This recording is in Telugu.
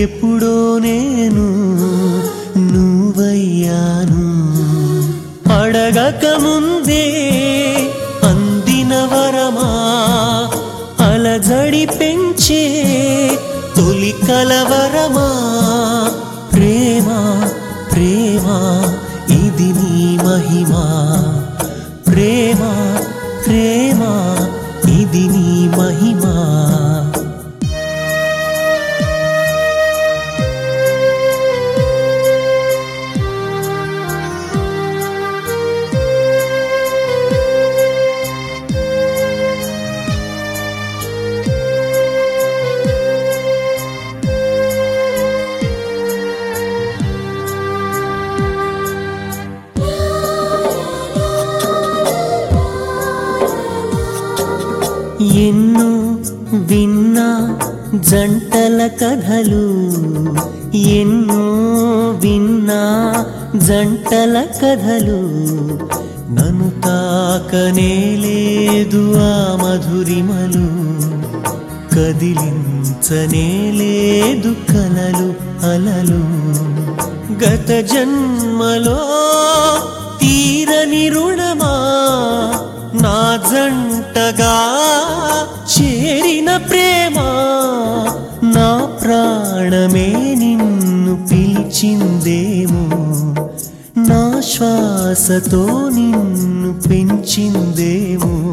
ఎప్పుడో నేను నువ్వయ్యాను. అడగక ముందే అందిన వరమా, అలజడి పెంచే తొలి కలవరమా. ప్రేమ ప్రేమ ఇది నీ మహిమా, ప్రేమ ప్రేమ ఇది నీ మహిమా. ఎన్నో విన్నా జంటల కథలు, ఎన్నో విన్నా జంటల కథలు. నన్ను తాకనే లేదు ఆ మధురిమలు, కదిలించనే లేదు కలలు అలలు. గత జన్మలో తీరని రుణమా, నా జంటగా చేరిన ప్రేమ. నా ప్రాణమే నిన్ను పిలిచిందేమో, నా శ్వాసతో నిన్ను పెంచిందేమో.